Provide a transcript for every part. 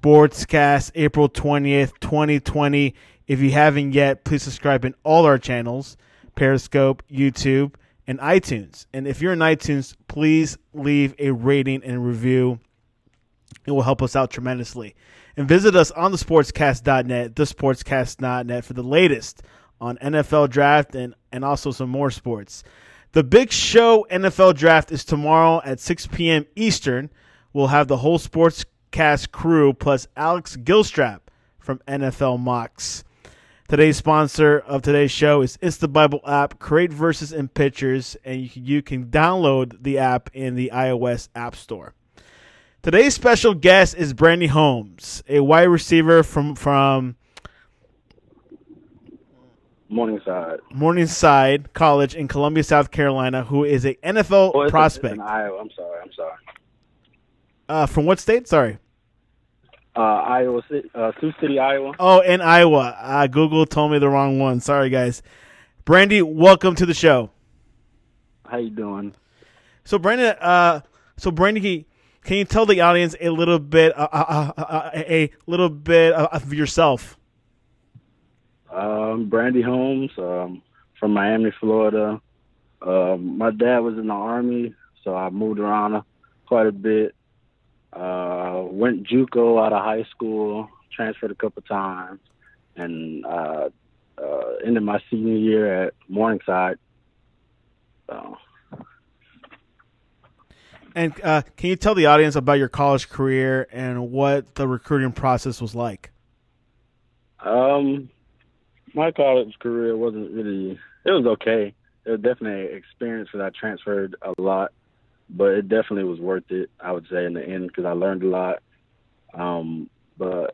Sportscast, April 20th, 2020. If you haven't yet, please subscribe in all our channels, Periscope, YouTube, and iTunes. And if you're in iTunes, please leave a rating and review. It will help us out tremendously. And visit us on thesportscast.net, thesportscast.net, for the latest on NFL draft and also some more sports. The Big Show NFL draft is tomorrow at 6 p.m. Eastern. We'll have the whole Sportscast crew plus Alex Gilstrap from NFL Mocks. Today's sponsor of today's show is InstaBible app. Create verses and pictures, and you can download the app in the iOS App Store. Today's special guest is Brady Holmes, a wide receiver from Morningside College in Columbia, South Carolina, who is an NFL prospect. It's in Iowa. I'm sorry. From what state? Sorry. Iowa City, Sioux City, Iowa. Oh, in Iowa. Google told me the wrong one. Sorry, guys. Brady, welcome to the show. How you doing? So, Brady, can you tell the audience a little bit of yourself? Brady Holmes, from Miami, Florida. My dad was in the Army, so I moved around quite a bit. Went JUCO out of high school, transferred a couple times, and ended my senior year at Morningside. So. And can you tell the audience about your college career and what the recruiting process was like? My college career wasn't really – it was okay. It was definitely an experience because I transferred a lot, but it definitely was worth it, I would say, in the end, because I learned a lot. But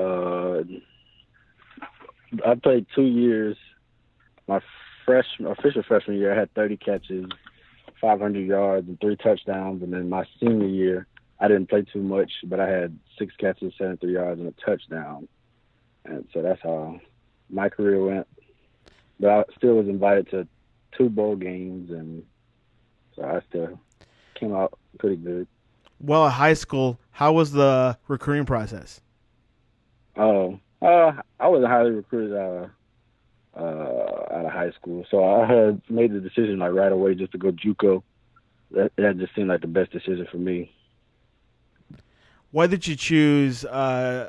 I played 2 years. My official freshman year, I had 30 catches, 500 yards, and 3 touchdowns. And then my senior year, I didn't play too much, but I had 6 catches, 73 yards, and a touchdown. And so that's how my career went. But I still was invited to 2 bowl games, and so I still came out pretty good. Well, at high school, how was the recruiting process? I wasn't highly recruited out of high school, so I had made the decision like right away just to go JUCO. That just seemed like the best decision for me. Why did you choose to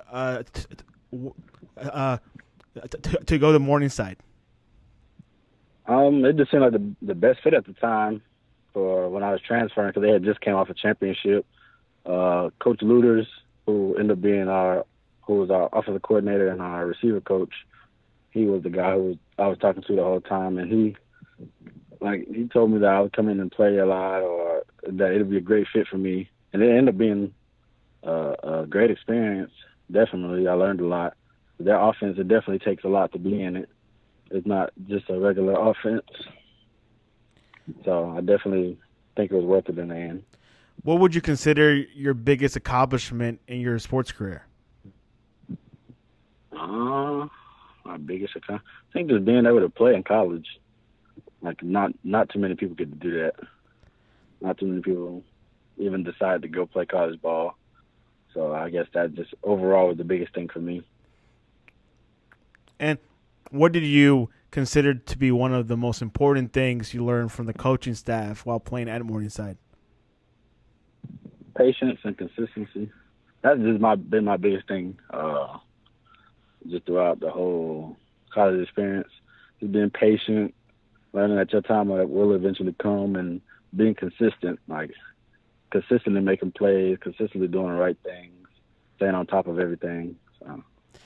go to Morningside? It just seemed like the best fit at the time for when I was transferring because they had just came off a championship. Coach Luters, who ended up being who was our offensive coordinator and our receiver coach, he was the guy I was talking to the whole time, and he told me that I would come in and play a lot, or that it would be a great fit for me, and it ended up being a great experience. Definitely, I learned a lot. Their offense, it definitely takes a lot to be in it. It's not just a regular offense, so I definitely think it was worth it in the end. What would you consider your biggest accomplishment in your sports career? My biggest accomplishment, I think, just being able to play in college. Like, not too many people get to do that. Not too many people even decide to go play college ball. So I guess that just overall was the biggest thing for me. And what did you consider to be one of the most important things you learned from the coaching staff while playing at Morningside? Patience and consistency. That's just been my biggest thing just throughout the whole college experience. Just being patient, learning that your time will eventually come, and being consistent, like consistently making plays, consistently doing the right things, staying on top of everything. So.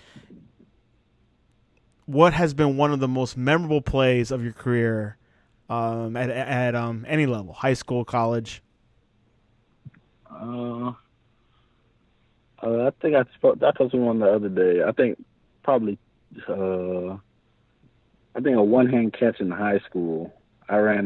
What has been one of the most memorable plays of your career at any level, high school, college? I think I told someone the other day. I think probably a one-hand catch in high school. I ran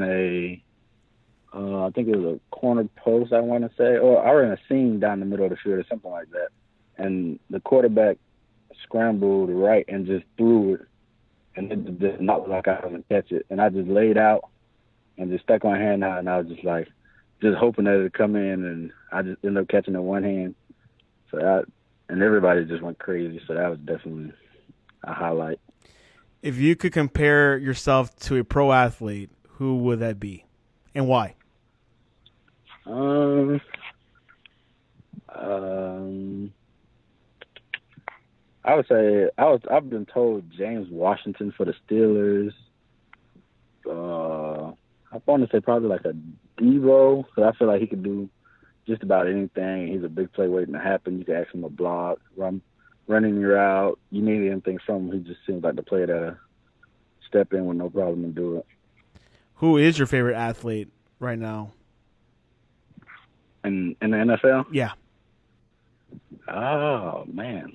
I think it was a corner post, I want to say, or I ran a seam down the middle of the field or something like that. And the quarterback scrambled right and just threw it, and it did not look like I was going to catch it. And I just laid out and just stuck my hand out, and I was just hoping that it would come in, and I just ended up catching it one hand. So and everybody just went crazy. So that was definitely a highlight. If you could compare yourself to a pro athlete, who would that be, and why? Um, um, I would say I've been told James Washington for the Steelers. I want to say probably like a Devo, because I feel like he could do just about anything. He's a big play waiting to happen. You can ask him a block, running your route. You need anything from him. He just seems like the player that'll step in with no problem and do it. Who is your favorite athlete right now? In the NFL? Yeah. Oh man.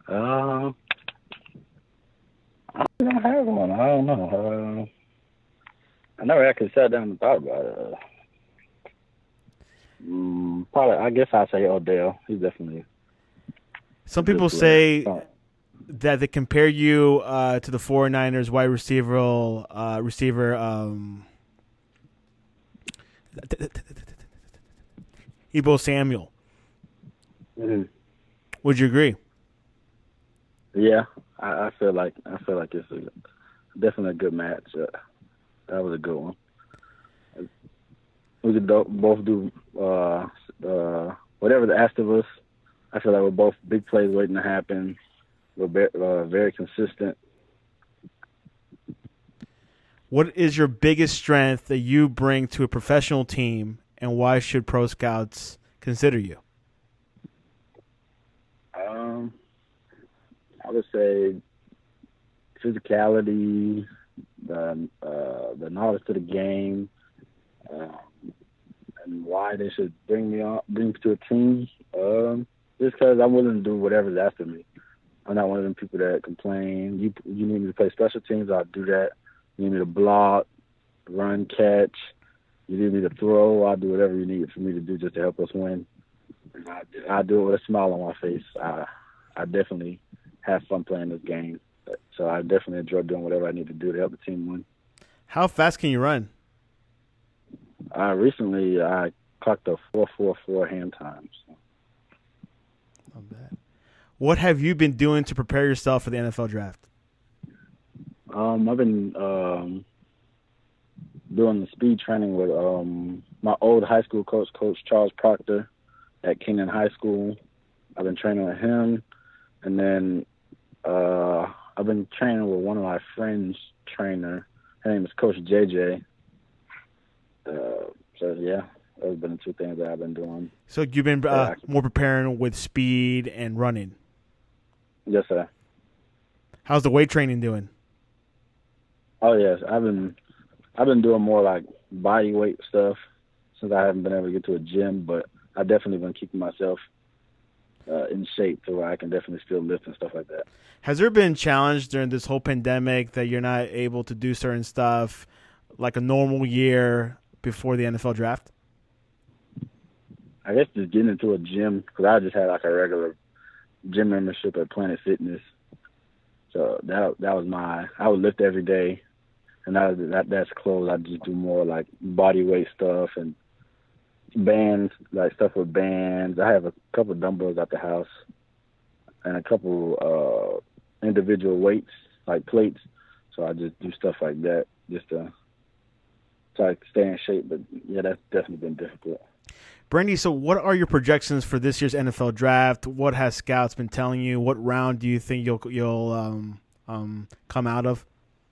I don't have one. I don't know. I never actually sat down and thought about it. Probably, I guess I'd say Odell. He's definitely. Some people say that they compare you to the 49ers wide receiver, Ebo Samuel. Mm-hmm. Would you agree? Yeah, I feel like it's definitely a good match. That was a good one. We could both do whatever they asked of us. I feel like we're both big plays waiting to happen. We're very consistent. What is your biggest strength that you bring to a professional team, and why should pro scouts consider you? I would say physicality, the knowledge to the game, and why they should bring me to a team. Just because I'm willing to do whatever's asked of me. I'm not one of them people that complain. You need me to play special teams, I'll do that. You need me to block, run, catch. You need me to throw, I'll do whatever you need for me to do just to help us win. And I do it with a smile on my face. I definitely have fun playing this game. So I definitely enjoy doing whatever I need to do to help the team win. How fast can you run? Recently, I clocked a 4.44 hand time. So. Not bad. What have you been doing to prepare yourself for the NFL draft? I've been doing the speed training with my old high school coach, Coach Charles Proctor at Kingman High School. I've been training with him. And then I've been training with one of my friends' trainer. Her name is Coach JJ. So, yeah, those have been the two things that I've been doing. So you've been more preparing with speed and running? Yes, sir. How's the weight training doing? Oh, yes. I've been doing more like body weight stuff since I haven't been able to get to a gym, but I've definitely been keeping myself in shape to where I can definitely still lift and stuff like that. Has there been a challenge during this whole pandemic that you're not able to do certain stuff like a normal year before the NFL draft? I guess just getting into a gym, because I just had like a regular gym membership at Planet Fitness. So that was I would lift every day, and that's closed. I just do more like body weight stuff and bands, like stuff with bands. I have a couple of dumbbells at the house and a couple individual weights, like plates. So I just do stuff like that just to try to stay in shape. But yeah, that's definitely been difficult. Brandy, so what are your projections for this year's NFL draft? What has scouts been telling you? What round do you think you'll come out of?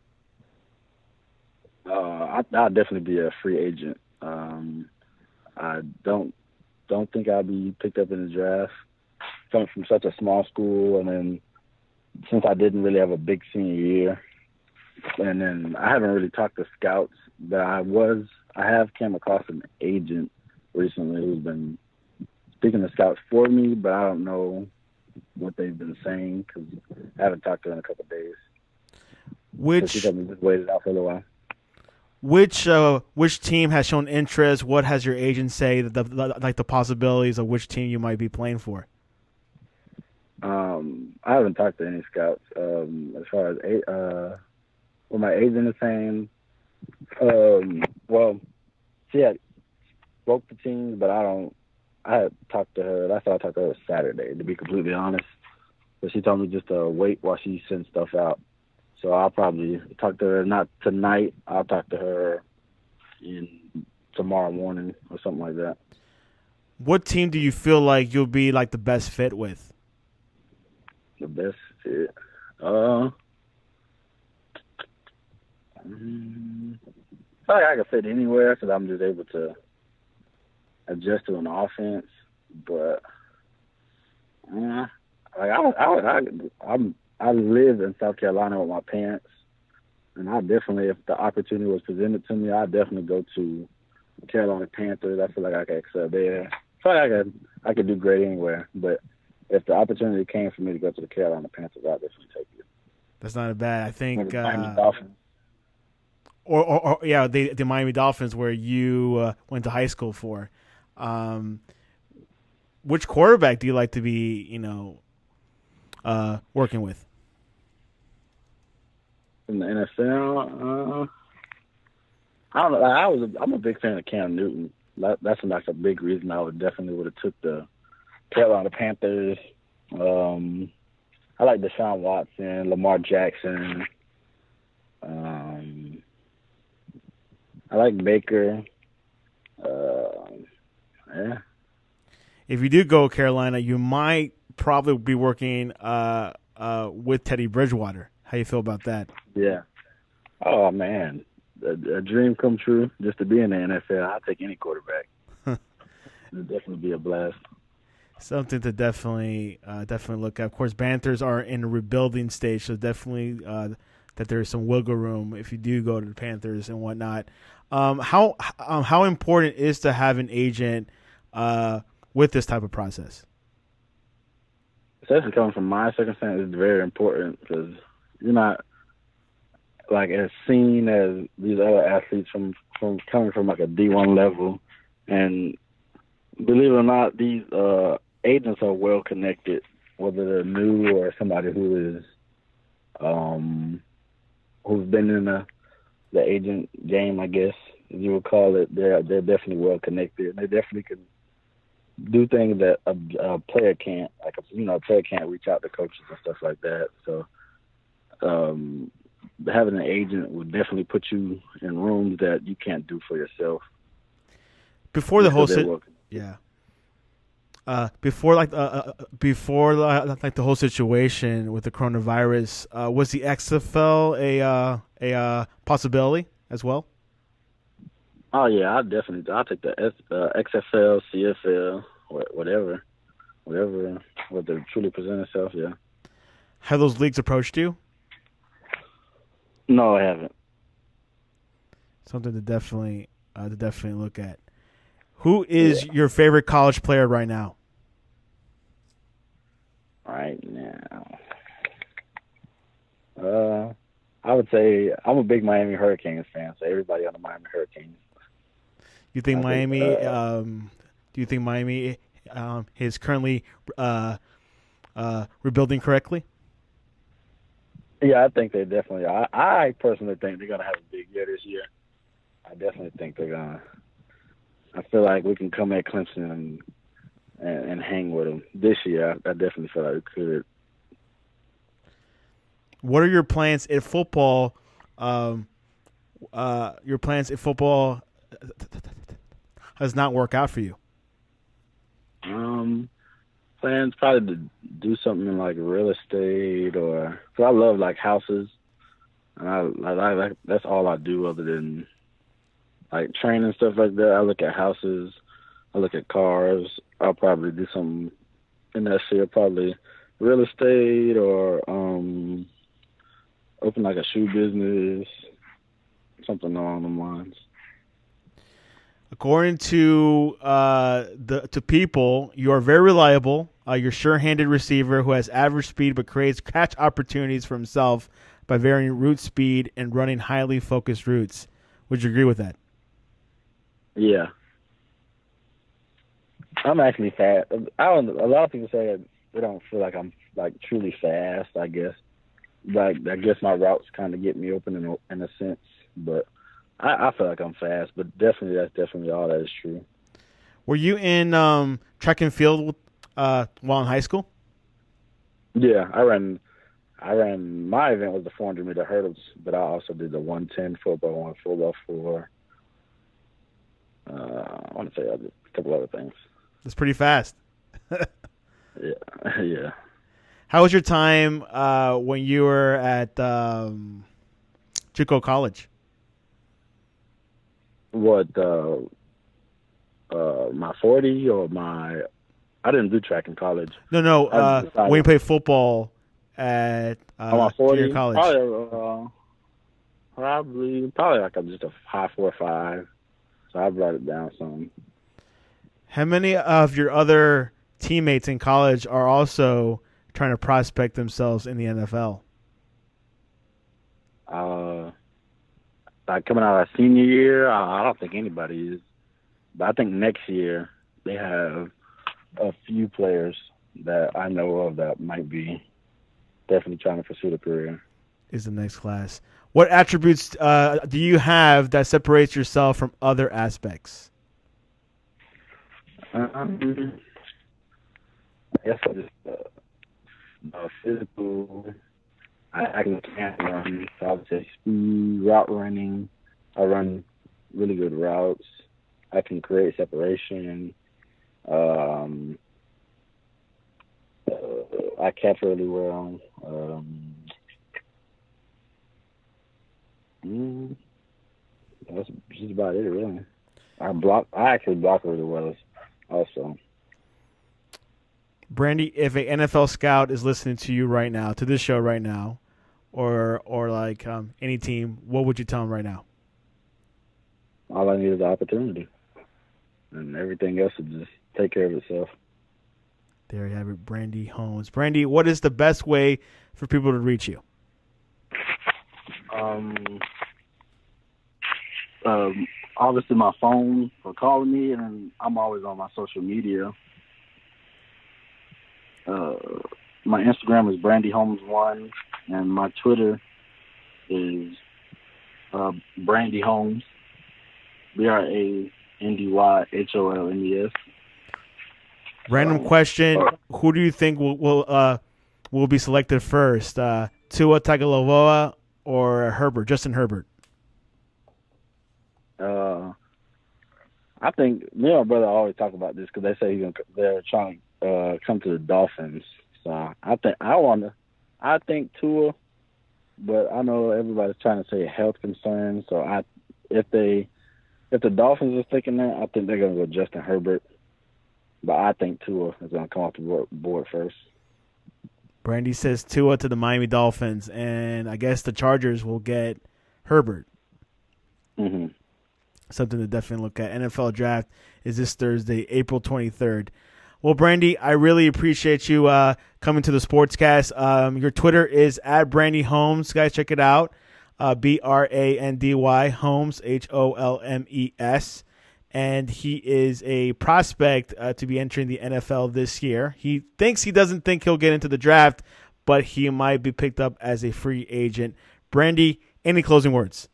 I'll definitely be a free agent. I don't think I'll be picked up in the draft. Coming from such a small school, and then since I didn't really have a big senior year, and then I haven't really talked to scouts, but I have came across an agent recently who's been speaking to scouts for me, but I don't know what they've been saying because I haven't talked to her in a couple of days. She told me just wait it out for a little while. Which team has shown interest? What has your agent say the possibilities of which team you might be playing for? I haven't talked to any scouts. As far as what my agent is saying, well, she had spoke to teams, but I don't I had talked to her. That's why I talked to her Saturday, to be completely honest. But she told me just to wait while she sends stuff out. So I'll probably talk to her not tonight. I'll talk to her in tomorrow morning or something like that. What team do you feel like you'll be like the best fit with? The best fit. Probably I could fit anywhere because I'm just able to adjust to an offense. But like I live in South Carolina with my parents, and I definitely, if the opportunity was presented to me, I'd definitely go to Carolina Panthers. I feel like I could excel there. I feel like I could do great anywhere. But if the opportunity came for me to go to the Carolina Panthers, I'd definitely take it. That's not bad. I Or think, the Miami Dolphins. or yeah, the Miami Dolphins, where you went to high school for. Which quarterback do you like to be, working with? In the NFL, I don't know. I'm a big fan of Cam Newton. That's like a big reason I would have took the Carolina Panthers. I like Deshaun Watson, Lamar Jackson. I like Baker. Yeah. If you do go Carolina, you might probably be working with Teddy Bridgewater. How you feel about that? Yeah. Oh man, a dream come true just to be in the NFL. I'll take any quarterback. It'd definitely be a blast. Something to definitely look at. Of course, Panthers are in a rebuilding stage, so definitely that there is some wiggle room if you do go to the Panthers and whatnot. How important is to have an agent with this type of process? Especially coming from my circumstance, it's very important because you're not like as seen as these other athletes from coming from like a D1 level, and believe it or not, these agents are well connected, whether they're new or somebody who is who's been in the agent game, I guess as you would call it. They're definitely well connected, and they definitely can do things that a player can't. Like a player can't reach out to coaches and stuff like that. So having an agent would definitely put you in rooms that you can't do for yourself. Before the whole yeah. Before the whole situation with the coronavirus, was the XFL a possibility as well? Oh yeah, I'll take the XFL, CFL, whatever truly present itself. Yeah. Have those leagues approached you? No, I haven't. Something to definitely look at. Who is your favorite college player right now? Right now, I would say I'm a big Miami Hurricanes fan. So everybody on the Miami Hurricanes. You think Miami? Do you think Miami is currently rebuilding correctly? Yeah, I think they definitely are. I personally think they're gonna have a big year this year. I definitely think they're gonna. I feel like we can come at Clemson and hang with them this year. I definitely feel like we could. What are your plans in football? Your plans in football does not work out for you. Plans probably to do something in like real estate or because I love like houses, and I that's all I do other than like training and stuff like that. I look at houses, I look at cars. I'll probably do something in that field, probably real estate or open like a shoe business, something along those lines. According to people, you are very reliable. You're a sure-handed receiver who has average speed but creates catch opportunities for himself by varying route speed and running highly focused routes. Would you agree with that? Yeah. I'm actually fast. A lot of people say they don't feel like I'm like truly fast, I guess. Like I guess my routes kind of get me open in a sense, but I feel like I'm fast. But that's definitely all that is true. Were you in track and field while in high school? Yeah, I ran. My event was the 400-meter hurdles, but I also did the 110 4x1 4x4. I want to say a couple other things. That's pretty fast. Yeah, yeah. How was your time when you were at JUCO College? What my 40 or my? I didn't do track in college. No. I decided When you played football at on my 40, junior college. probably like just a high 4.5. So I brought it down some. How many of your other teammates in college are also trying to prospect themselves in the NFL? Like coming out of senior year, I don't think anybody is. But I think next year they have a few players that I know of that might be definitely trying to pursue the career. Is the next class. What attributes do you have that separates yourself from other aspects? I guess I just physical. I can run. So I would say speed, route running. I run really good routes. I can create separation. I catch really well. That's just about it, really. I actually block really well, also. Brandy, if an NFL scout is listening to you right now, to this show right now, or like any team, what would you tell them right now? All I need is the opportunity, and everything else will just take care of itself. There you have it, Brandy Holmes. Brandy, what is the best way for people to reach you? Obviously my phone for calling me, and I'm always on my social media. My Instagram is Brandy Holmes 1, and my Twitter is Brandy Holmes, BrandyHolmes. Random question: who do you think will be selected first? Tua Tagovailoa or Herbert? Justin Herbert? I think me and my brother always talk about this because they say they're trying to come to the Dolphins. So I think Tua, but I know everybody's trying to say health concerns. So if the Dolphins are thinking that, I think they're going to go Justin Herbert. But I think Tua is going to come off the board first. Brandy says Tua to the Miami Dolphins, and I guess the Chargers will get Herbert. Mm-hmm. Something to definitely look at. NFL Draft is this Thursday, April 23rd. Well, Brandy, I really appreciate you coming to the Sportscast. Your Twitter is at Brandy Holmes. Guys, check it out. Brandy Holmes, Holmes. And he is a prospect to be entering the NFL this year. He doesn't think he'll get into the draft, but he might be picked up as a free agent. Brandy, any closing words?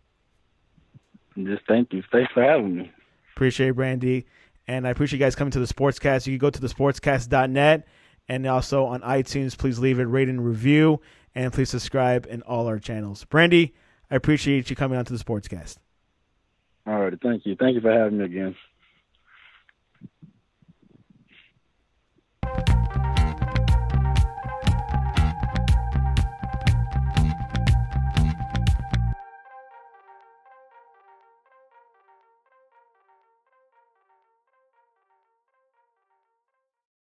Just thank you. Thanks for having me. Appreciate it, Brandy. And I appreciate you guys coming to the Sportscast. You can go to thesportscast.net and also on iTunes. Please leave a rating and review, and please subscribe in all our channels. Brandy, I appreciate you coming on to the Sportscast. All right. Thank you. Thank you for having me again.